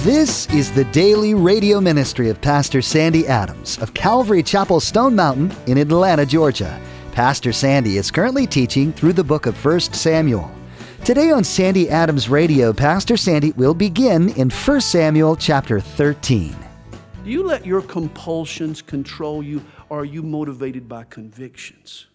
This is the daily radio ministry of Pastor Sandy Adams of Calvary Chapel Stone Mountain in Atlanta, Georgia. Pastor Sandy is currently teaching through the book of 1 Samuel. Today on Sandy Adams Radio, Pastor Sandy will begin in 1 Samuel chapter 13. Do you let your compulsions control you, or are you motivated by convictions?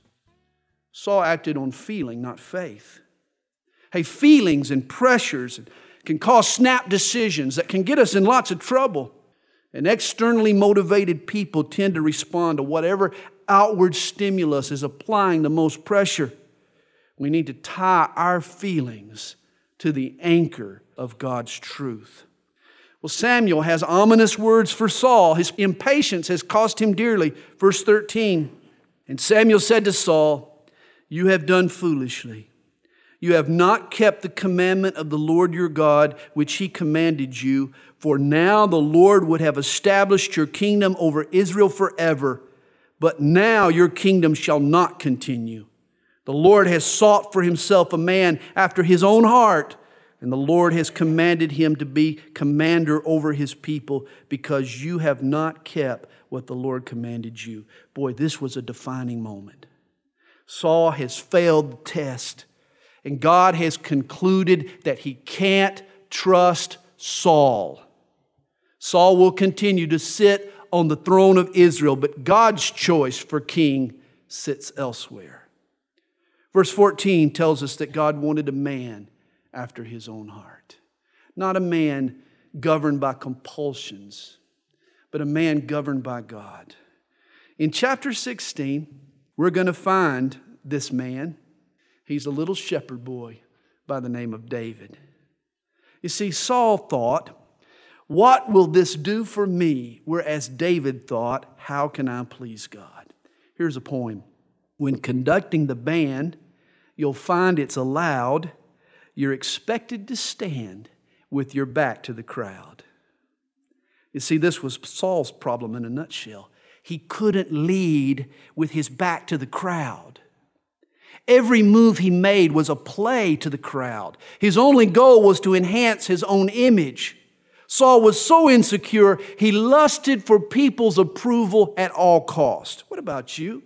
Saul acted on feeling, not faith. Hey, feelings and pressures can cause snap decisions that can get us in lots of trouble. And externally motivated people tend to respond to whatever outward stimulus is applying the most pressure. We need to tie our feelings to the anchor of God's truth. Well, Samuel has ominous words for Saul. His impatience has cost him dearly. Verse 13, and Samuel said to Saul, "You have done foolishly. You have not kept the commandment of the Lord your God, which He commanded you. For now the Lord would have established your kingdom over Israel forever. But now your kingdom shall not continue. The Lord has sought for Himself a man after His own heart, and the Lord has commanded him to be commander over His people, because you have not kept what the Lord commanded you." Boy, this was a defining moment. Saul has failed the test, and God has concluded that He can't trust Saul. Saul will continue to sit on the throne of Israel, but God's choice for king sits elsewhere. Verse 14 tells us that God wanted a man after His own heart. Not a man governed by compulsions, but a man governed by God. In chapter 16, we're going to find this man. He's a little shepherd boy by the name of David. You see, Saul thought, "What will this do for me?" Whereas David thought, "How can I please God?" Here's a poem. When conducting the band, you'll find it's allowed. You're expected to stand with your back to the crowd. You see, this was Saul's problem in a nutshell. He couldn't lead with his back to the crowd. Every move he made was a play to the crowd. His only goal was to enhance his own image. Saul was so insecure, he lusted for people's approval at all cost. What about you?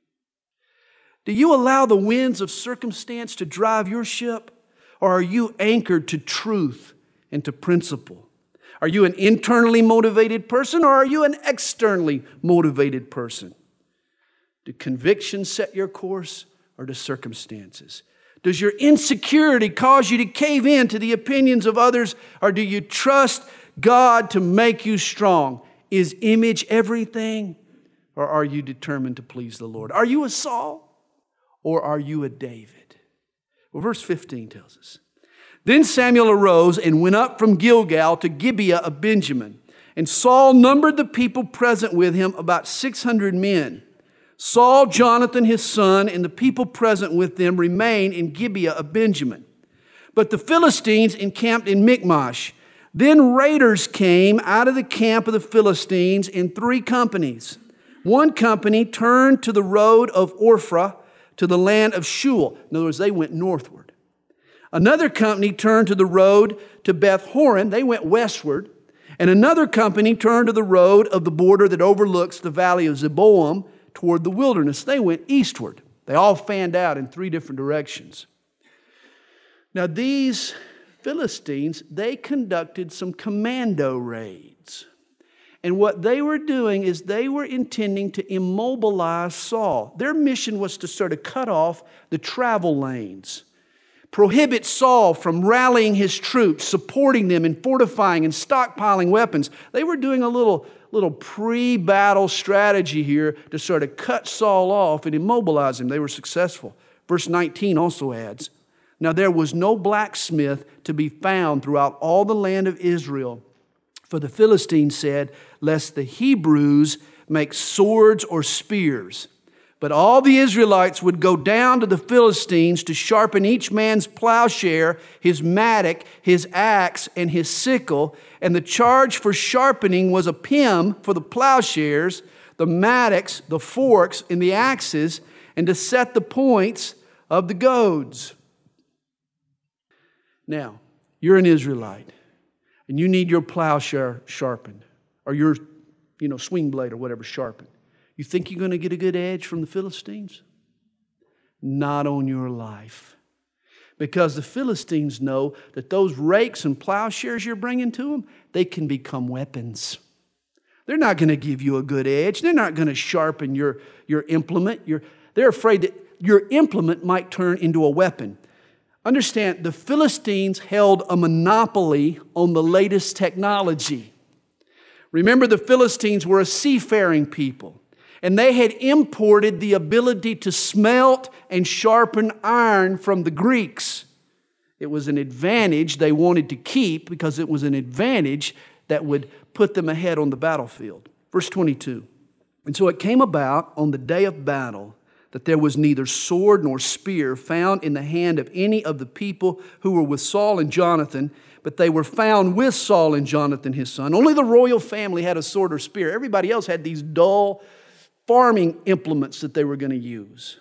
Do you allow the winds of circumstance to drive your ship? Or are you anchored to truth and to principle? Are you an internally motivated person, or are you an externally motivated person? Do convictions set your course, or do circumstances? Does your insecurity cause you to cave in to the opinions of others, or do you trust God to make you strong? Is image everything, or are you determined to please the Lord? Are you a Saul, or are you a David? Well, verse 15 tells us, "Then Samuel arose and went up from Gilgal to Gibeah of Benjamin. And Saul numbered the people present with him, about 600 men. Saul, Jonathan his son, and the people present with them remained in Gibeah of Benjamin. But the Philistines encamped in Michmash. Then raiders came out of the camp of the Philistines in 3 companies. One company turned to the road of Ophrah to the land of Shual." In other words, they went northward. "Another company turned to the road to Beth Horon." They went westward. "And another company turned to the road of the border that overlooks the valley of Zeboam toward the wilderness." They went eastward. They all fanned out in 3 different directions. Now these Philistines, they conducted some commando raids. And what they were doing is they were intending to immobilize Saul. Their mission was to sort of cut off the travel lanes, prohibit Saul from rallying his troops, supporting them and fortifying and stockpiling weapons. They were doing a little pre-battle strategy here to sort of cut Saul off and immobilize him. They were successful. Verse 19 also adds, "Now there was no blacksmith to be found throughout all the land of Israel. For the Philistines said, 'Lest the Hebrews make swords or spears.' But all the Israelites would go down to the Philistines to sharpen each man's plowshare, his mattock, his axe, and his sickle. And the charge for sharpening was a pim for the plowshares, the mattocks, the forks, and the axes, and to set the points of the goads." Now, you're an Israelite. and you need your plowshare sharpened, or your swing blade or whatever sharpened, you think you're going to get a good edge from the Philistines? Not on your life. Because the Philistines know that those rakes and plowshares you're bringing to them, they can become weapons. They're not going to give you a good edge. They're not going to sharpen your implement. They're afraid that your implement might turn into a weapon. Understand, the Philistines held a monopoly on the latest technology. Remember, the Philistines were a seafaring people, and they had imported the ability to smelt and sharpen iron from the Greeks. It was an advantage they wanted to keep because it was an advantage that would put them ahead on the battlefield. Verse 22. And so it came about on the day of battle that there was neither sword nor spear found in the hand of any of the people who were with Saul and Jonathan, but they were found with Saul and Jonathan his son. Only the royal family had a sword or spear. Everybody else had these dull farming implements that they were going to use.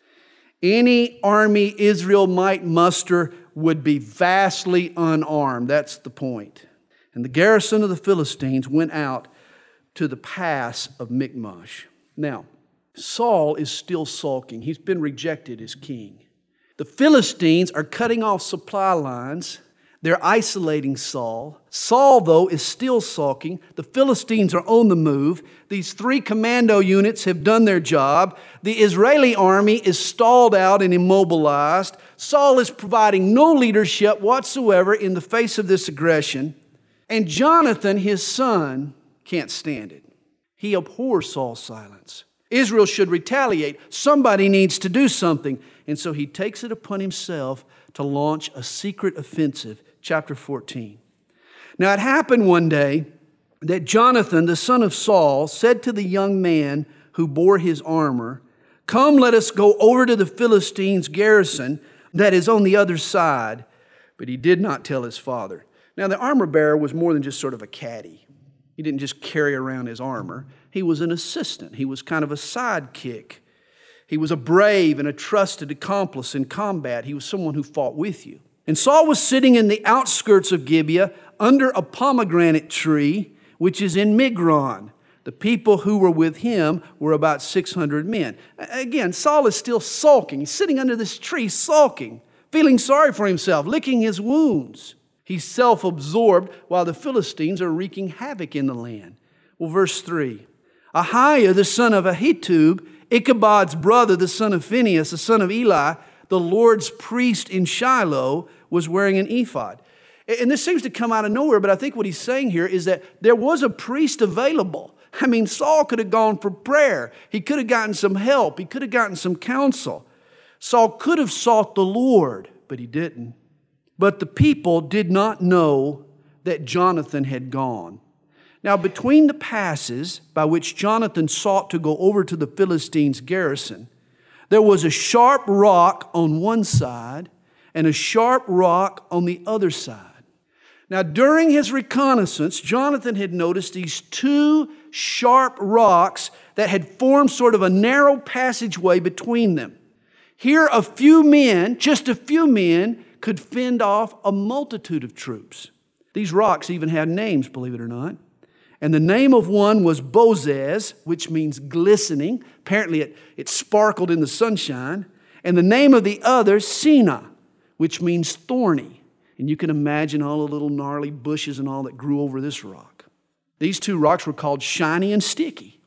Any army Israel might muster would be vastly unarmed. That's the point. And the garrison of the Philistines went out to the pass of Michmash. Now, Saul is still sulking. He's been rejected as king. The Philistines are cutting off supply lines. They're isolating Saul. Saul, though, is still sulking. The Philistines are on the move. These 3 commando units have done their job. The Israeli army is stalled out and immobilized. Saul is providing no leadership whatsoever in the face of this aggression. And Jonathan, his son, can't stand it. He abhors Saul's silence. Israel should retaliate. Somebody needs to do something. And so he takes it upon himself to launch a secret offensive. Chapter 14. Now it happened one day that Jonathan, the son of Saul, said to the young man who bore his armor, "Come, let us go over to the Philistines' garrison that is on the other side." But he did not tell his father. Now the armor bearer was more than just sort of a caddy. He didn't just carry around his armor. He was an assistant. He was kind of a sidekick. He was a brave and a trusted accomplice in combat. He was someone who fought with you. And Saul was sitting in the outskirts of Gibeah under a pomegranate tree, which is in Migron. The people who were with him were about 600 men. Again, Saul is still sulking. He's sitting under this tree sulking, feeling sorry for himself, licking his wounds. He's self-absorbed while the Philistines are wreaking havoc in the land. Well, verse 3. Ahiah, the son of Ahitub, Ichabod's brother, the son of Phinehas, the son of Eli, the Lord's priest in Shiloh, was wearing an ephod. And this seems to come out of nowhere, but I think what he's saying here is that there was a priest available. I mean, Saul could have gone for prayer. He could have gotten some help. He could have gotten some counsel. Saul could have sought the Lord, but he didn't. But the people did not know that Jonathan had gone. Now, between the passes by which Jonathan sought to go over to the Philistines' garrison, there was a sharp rock on one side and a sharp rock on the other side. Now, during his reconnaissance, Jonathan had noticed these 2 sharp rocks that had formed sort of a narrow passageway between them. Here, a few men, just a few men, could fend off a multitude of troops. These rocks even had names, believe it or not. And the name of one was Bozez, which means glistening. Apparently it sparkled in the sunshine. And the name of the other, Sina, which means thorny. And you can imagine all the little gnarly bushes and all that grew over this rock. These 2 rocks were called Shiny and Sticky.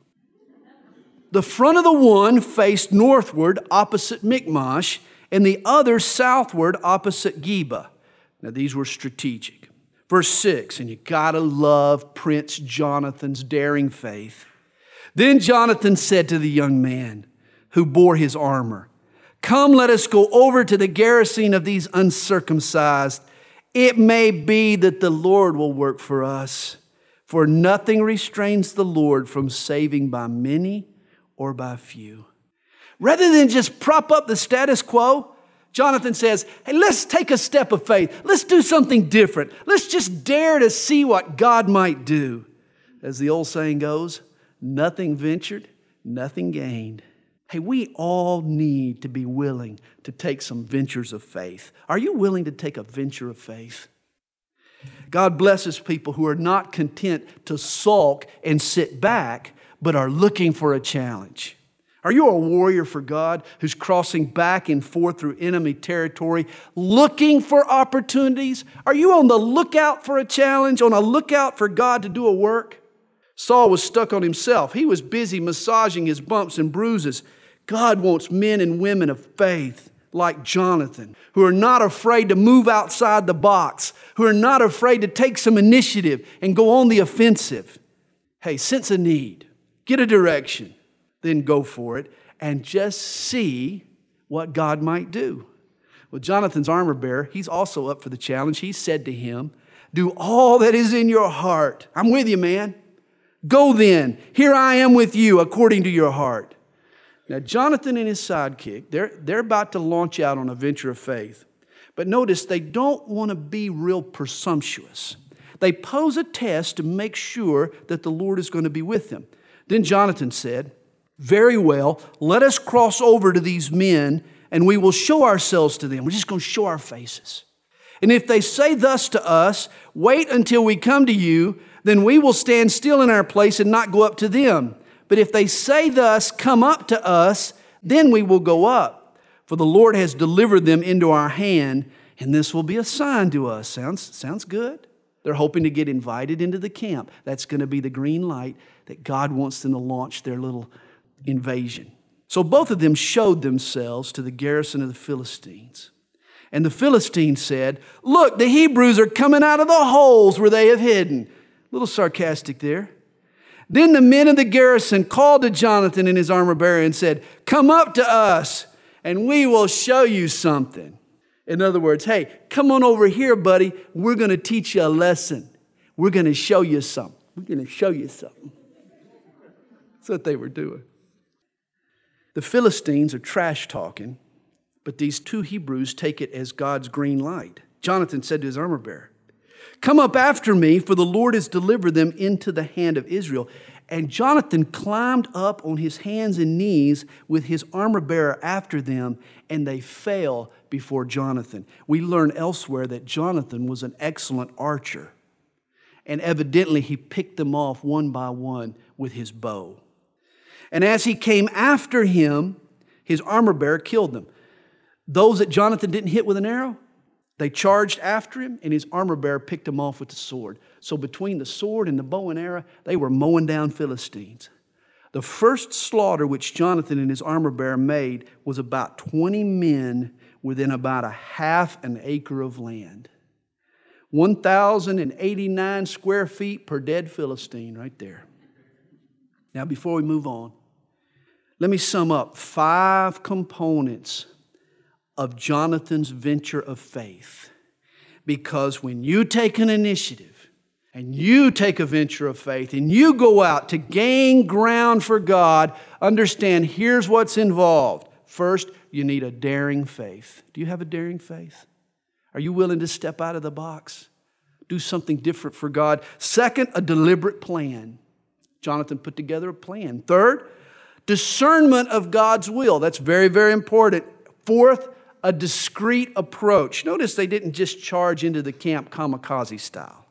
The front of the one faced northward opposite Michmash, and the other southward opposite Geba. Now these were strategic. Verse 6, and you gotta love Prince Jonathan's daring faith. Then Jonathan said to the young man who bore his armor, "Come, let us go over to the garrison of these uncircumcised. It may be that the Lord will work for us, for nothing restrains the Lord from saving by many or by few." Rather than just prop up the status quo, Jonathan says, hey, let's take a step of faith. Let's do something different. Let's just dare to see what God might do. As the old saying goes, nothing ventured, nothing gained. Hey, we all need to be willing to take some ventures of faith. Are you willing to take a venture of faith? God blesses people who are not content to sulk and sit back, but are looking for a challenge. Are you a warrior for God who's crossing back and forth through enemy territory, looking for opportunities? Are you on the lookout for a challenge, on a lookout for God to do a work? Saul was stuck on himself. He was busy massaging his bumps and bruises. God wants men and women of faith like Jonathan, who are not afraid to move outside the box, who are not afraid to take some initiative and go on the offensive. Hey, sense a need, get a direction, then go for it and just see what God might do. Well, Jonathan's armor bearer, he's also up for the challenge. He said to him, do all that is in your heart. I'm with you, man. Go then. Here I am with you according to your heart. Now, Jonathan and his sidekick, they're about to launch out on a venture of faith. But notice, they don't want to be real presumptuous. They pose a test to make sure that the Lord is going to be with them. Then Jonathan said, very well, let us cross over to these men and we will show ourselves to them. We're just going to show our faces. And if they say thus to us, wait until we come to you, then we will stand still in our place and not go up to them. But if they say thus, come up to us, then we will go up. For the Lord has delivered them into our hand, and this will be a sign to us. Sounds good? They're hoping to get invited into the camp. That's going to be the green light that God wants them to launch their little invasion. So both of them showed themselves to the garrison of the Philistines. And the Philistines said, look, the Hebrews are coming out of the holes where they have hidden. A little sarcastic there. Then the men of the garrison called to Jonathan and his armor bearer and said, come up to us and we will show you something. In other words, hey, come on over here, buddy. We're going to teach you a lesson. We're going to show you something. We're going to show you something. That's what they were doing. The Philistines are trash talking, but these two Hebrews take it as God's green light. Jonathan said to his armor bearer, come up after me, for the Lord has delivered them into the hand of Israel. And Jonathan climbed up on his hands and knees with his armor bearer after them, and they fell before Jonathan. We learn elsewhere that Jonathan was an excellent archer, and evidently he picked them off one by one with his bow. And as he came after him, his armor bearer killed them. Those that Jonathan didn't hit with an arrow, they charged after him, and his armor bearer picked him off with the sword. So between the sword and the bow and arrow, they were mowing down Philistines. The first slaughter which Jonathan and his armor bearer made was about 20 men within about a half an acre of land. 1,089 square feet per dead Philistine right there. Now, before we move on, let me sum up 5 components of Jonathan's venture of faith. Because when you take an initiative and you take a venture of faith and you go out to gain ground for God, understand here's what's involved. First, you need a daring faith. Do you have a daring faith? Are you willing to step out of the box? Do something different for God? Second, a deliberate plan. Jonathan put together a plan. Third, discernment of God's will. That's very, very important. Fourth, a discreet approach. Notice they didn't just charge into the camp kamikaze style.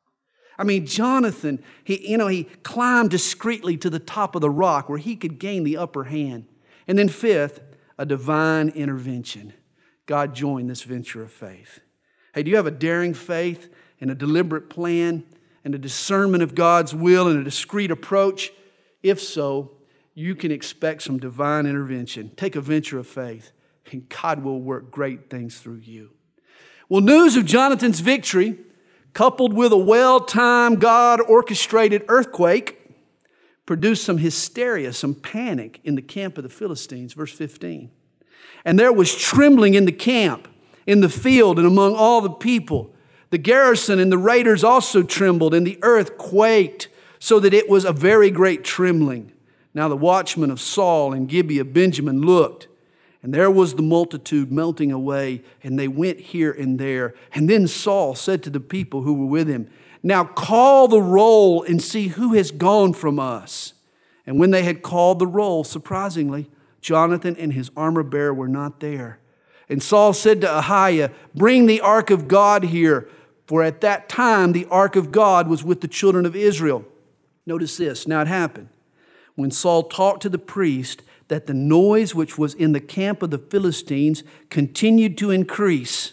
I mean, Jonathan, he climbed discreetly to the top of the rock where he could gain the upper hand. And then fifth, a divine intervention. God joined this venture of faith. Hey, do you have a daring faith and a deliberate plan and a discernment of God's will and a discreet approach? If so, you can expect some divine intervention. Take a venture of faith, and God will work great things through you. Well, news of Jonathan's victory, coupled with a well-timed, God-orchestrated earthquake, produced some hysteria, some panic in the camp of the Philistines. Verse 15. And there was trembling in the camp, in the field, and among all the people. The garrison and the raiders also trembled, and the earth quaked, so that it was a very great trembling. Now the watchmen of Saul and Gibeah of Benjamin looked, and there was the multitude melting away, and they went here and there. And then Saul said to the people who were with him, now call the roll and see who has gone from us. And when they had called the roll, surprisingly, Jonathan and his armor bearer were not there. And Saul said to Ahiah, bring the ark of God here. for at that time the ark of God was with the children of Israel. Notice this. Now it happened, when Saul talked to the priest, that the noise which was in the camp of the Philistines continued to increase.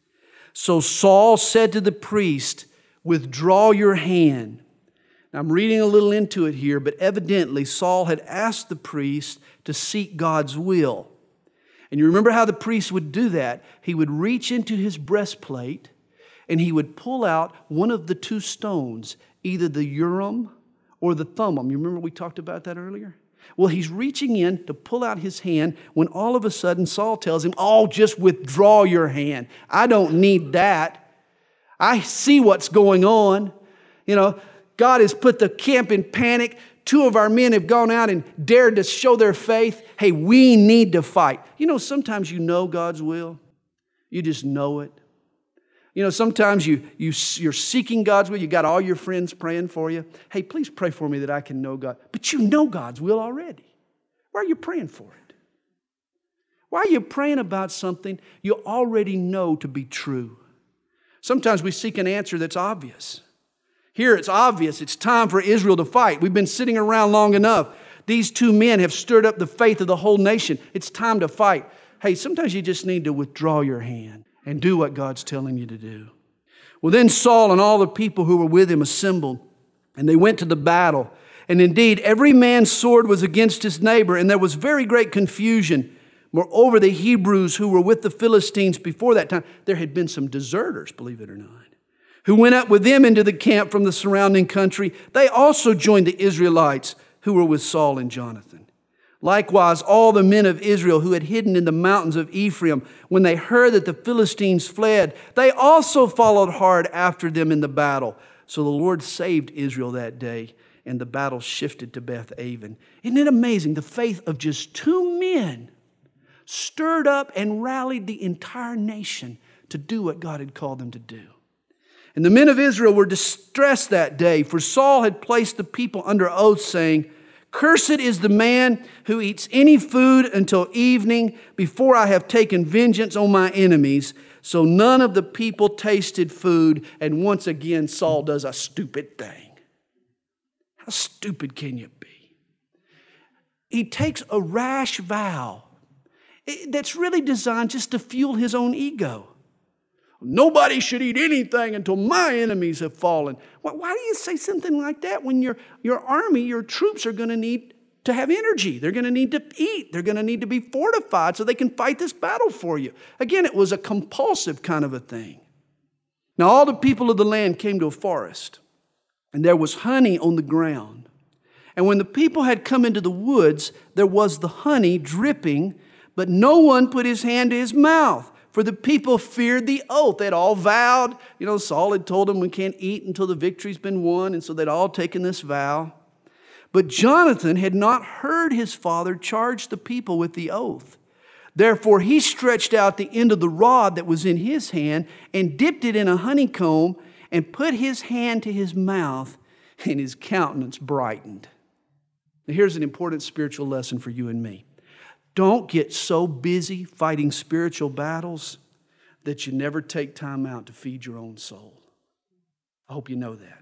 So Saul said to the priest, "Withdraw your hand." Now, I'm reading a little into it here, but evidently Saul had asked the priest to seek God's will. And you remember how the priest would do that? He would reach into his breastplate and he would pull out one of the two stones, either the Urim or the Thummim. You remember we talked about that earlier? Well, he's reaching in to pull out his hand when all of a sudden Saul tells him, "Oh, just withdraw your hand. I don't need that. I see what's going on. God has put the camp in panic. 2 of our men have gone out and dared to show their faith. Hey, we need to fight." Sometimes you know God's will. You just know it. Sometimes you're seeking God's will. You got all your friends praying for you. Hey, please pray for me that I can know God. But you know God's will already. Why are you praying for it? Why are you praying about something you already know to be true? Sometimes we seek an answer that's obvious. Here it's obvious. It's time for Israel to fight. We've been sitting around long enough. These 2 men have stirred up the faith of the whole nation. It's time to fight. Hey, sometimes you just need to withdraw your hand and do what God's telling you to do. Well, then Saul and all the people who were with him assembled, and they went to the battle. And indeed, every man's sword was against his neighbor, and there was very great confusion. Moreover, the Hebrews who were with the Philistines before that time, there had been some deserters, believe it or not, who went up with them into the camp from the surrounding country. They also joined the Israelites who were with Saul and Jonathan. Likewise, all the men of Israel who had hidden in the mountains of Ephraim, when they heard that the Philistines fled, they also followed hard after them in the battle. So the Lord saved Israel that day, and the battle shifted to Beth Aven. Isn't it amazing? The faith of just 2 men stirred up and rallied the entire nation to do what God had called them to do. And the men of Israel were distressed that day, for Saul had placed the people under oath, saying, "Cursed is the man who eats any food until evening, before I have taken vengeance on my enemies." So none of the people tasted food, and once again Saul does a stupid thing. How stupid can you be? He takes a rash vow that's really designed just to fuel his own ego. Nobody should eat anything until my enemies have fallen. Why do you say something like that when your army, your troops are going to need to have energy? They're going to need to eat. They're going to need to be fortified so they can fight this battle for you. Again, it was a compulsive kind of a thing. Now all the people of the land came to a forest, and there was honey on the ground. And when the people had come into the woods, there was the honey dripping, but no one put his hand to his mouth. For the people feared the oath. They'd all vowed. Saul had told them we can't eat until the victory's been won. And so they'd all taken this vow. But Jonathan had not heard his father charge the people with the oath. Therefore he stretched out the end of the rod that was in his hand and dipped it in a honeycomb and put his hand to his mouth, and his countenance brightened. Now here's an important spiritual lesson for you and me. Don't get so busy fighting spiritual battles that you never take time out to feed your own soul. I hope you know that.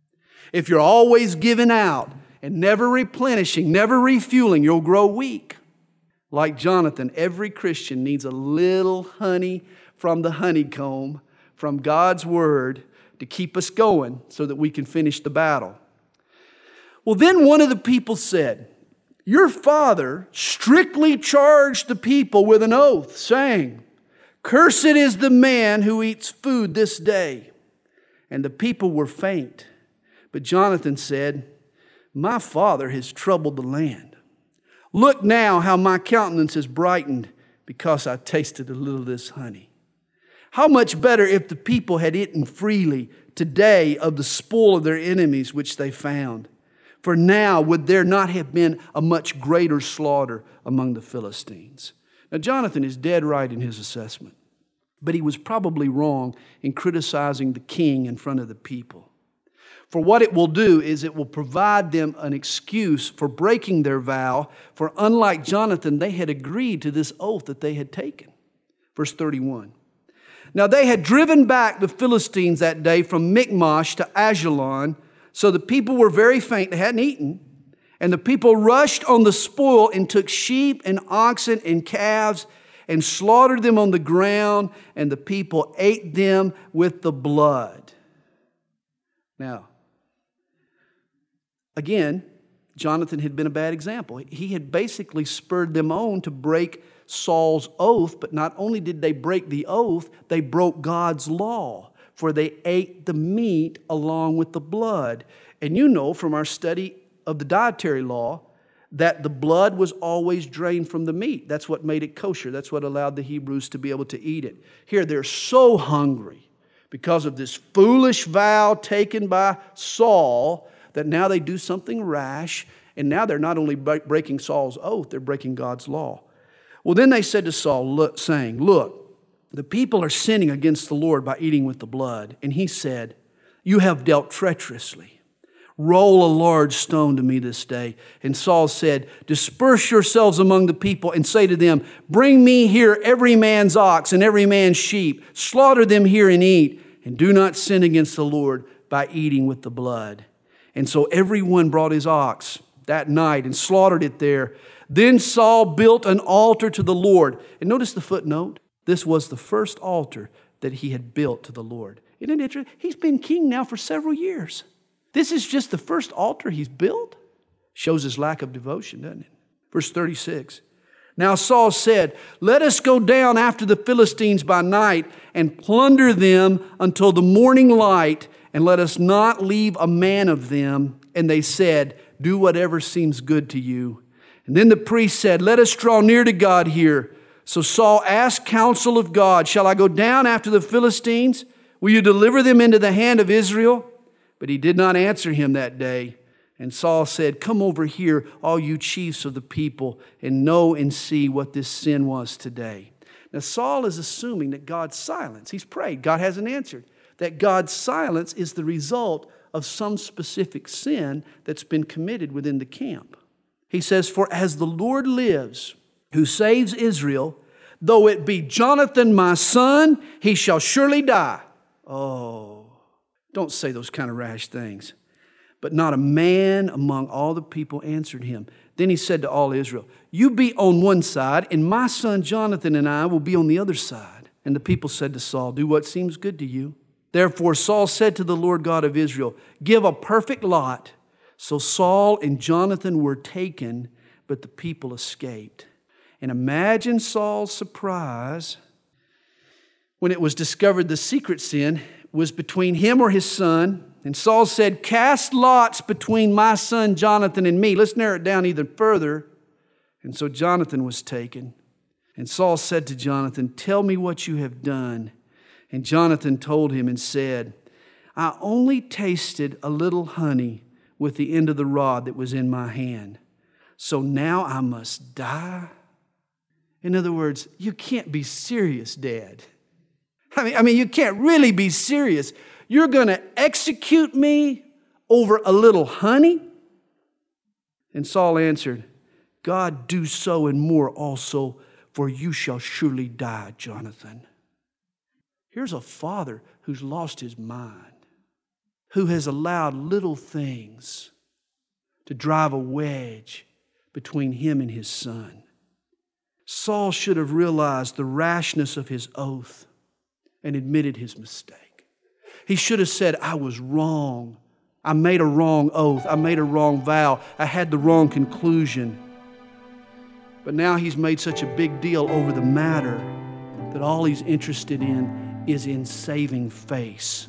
If you're always giving out and never replenishing, never refueling, you'll grow weak. Like Jonathan, every Christian needs a little honey from the honeycomb, from God's Word, to keep us going so that we can finish the battle. Well, then one of the people said, "Your father strictly charged the people with an oath, saying, 'Cursed is the man who eats food this day.' And the people were faint. But Jonathan said, 'My father has troubled the land. Look now how my countenance is brightened because I tasted a little of this honey. How much better if the people had eaten freely today of the spoil of their enemies which they found. For now would there not have been a much greater slaughter among the Philistines?'" Now Jonathan is dead right in his assessment, but he was probably wrong in criticizing the king in front of the people. For what it will do is it will provide them an excuse for breaking their vow, for unlike Jonathan, they had agreed to this oath that they had taken. Verse 31. Now they had driven back the Philistines that day from Michmash to Ajalon, so the people were very faint. They hadn't eaten. And the people rushed on the spoil and took sheep and oxen and calves and slaughtered them on the ground, and the people ate them with the blood. Now, again, Jonathan had been a bad example. He had basically spurred them on to break Saul's oath, but not only did they break the oath, they broke God's law, for they ate the meat along with the blood. And you know from our study of the dietary law that the blood was always drained from the meat. That's what made it kosher. That's what allowed the Hebrews to be able to eat it. Here, they're so hungry because of this foolish vow taken by Saul that now they do something rash, and now they're not only breaking Saul's oath, they're breaking God's law. Well, then they said to Saul, saying, "Look, the people are sinning against the Lord by eating with the blood." And he said, "You have dealt treacherously. Roll a large stone to me this day." And Saul said, "Disperse yourselves among the people and say to them, bring me here every man's ox and every man's sheep. Slaughter them here and eat, and do not sin against the Lord by eating with the blood." And so everyone brought his ox that night and slaughtered it there. Then Saul built an altar to the Lord. And notice the footnote. This was the first altar that he had built to the Lord. Isn't it interesting? He's been king now for several years. This is just the first altar he's built. Shows his lack of devotion, doesn't it? Verse 36. Now Saul said, "Let us go down after the Philistines by night and plunder them until the morning light, and let us not leave a man of them." And they said, "Do whatever seems good to you." And then the priest said, "Let us draw near to God here." So Saul asked counsel of God, "Shall I go down after the Philistines? Will you deliver them into the hand of Israel?" But he did not answer him that day. And Saul said, "Come over here, all you chiefs of the people, and know and see what this sin was today." Now Saul is assuming that God's silence, he's prayed, God hasn't answered, that God's silence is the result of some specific sin that's been committed within the camp. He says, "For as the Lord lives, who saves Israel, though it be Jonathan my son, he shall surely die." Oh, don't say those kind of rash things. But not a man among all the people answered him. Then he said to all Israel, "You be on one side, and my son Jonathan and I will be on the other side." And the people said to Saul, "Do what seems good to you." Therefore Saul said to the Lord God of Israel, "Give a perfect lot." So Saul and Jonathan were taken, but the people escaped. And imagine Saul's surprise when it was discovered the secret sin was between him or his son. And Saul said, "Cast lots between my son Jonathan and me." Let's narrow it down even further. And so Jonathan was taken. And Saul said to Jonathan, "Tell me what you have done." And Jonathan told him and said, "I only tasted a little honey with the end of the rod that was in my hand. So now I must die?" In other words, you can't be serious, Dad. I mean, you can't really be serious. You're going to execute me over a little honey? And Saul answered, "God do so and more also, for you shall surely die, Jonathan." Here's a father who's lost his mind, who has allowed little things to drive a wedge between him and his son. Saul should have realized the rashness of his oath and admitted his mistake. He should have said, "I was wrong. I made a wrong oath. I made a wrong vow. I had the wrong conclusion." But now he's made such a big deal over the matter that all he's interested in is in saving face.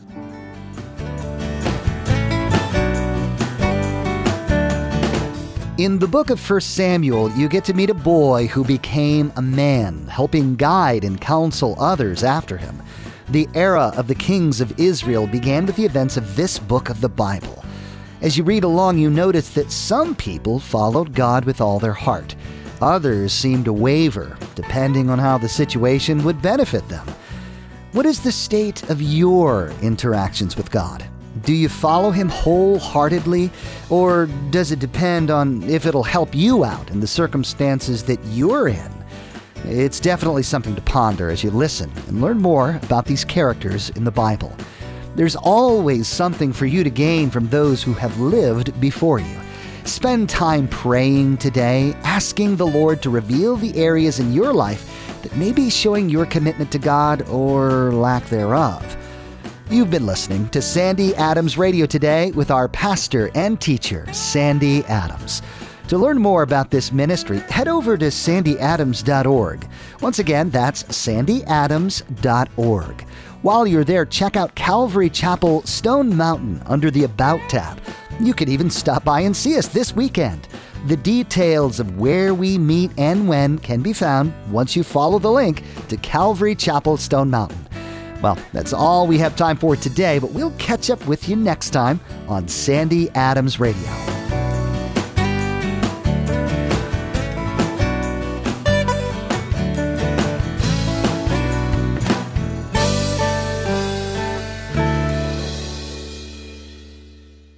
In the book of 1 Samuel, you get to meet a boy who became a man, helping guide and counsel others after him. The era of the kings of Israel began with the events of this book of the Bible. As you read along, you notice that some people followed God with all their heart. Others seemed to waver, depending on how the situation would benefit them. What is the state of your interactions with God? Do you follow Him wholeheartedly, or does it depend on if it'll help you out in the circumstances that you're in? It's definitely something to ponder as you listen and learn more about these characters in the Bible. There's always something for you to gain from those who have lived before you. Spend time praying today, asking the Lord to reveal the areas in your life that may be showing your commitment to God or lack thereof. You've been listening to Sandy Adams Radio Today with our pastor and teacher, Sandy Adams. To learn more about this ministry, head over to sandyadams.org. Once again, that's sandyadams.org. While you're there, check out Calvary Chapel Stone Mountain under the About tab. You could even stop by and see us this weekend. The details of where we meet and when can be found once you follow the link to Calvary Chapel Stone Mountain. Well, that's all we have time for today, but we'll catch up with you next time on Sandy Adams Radio.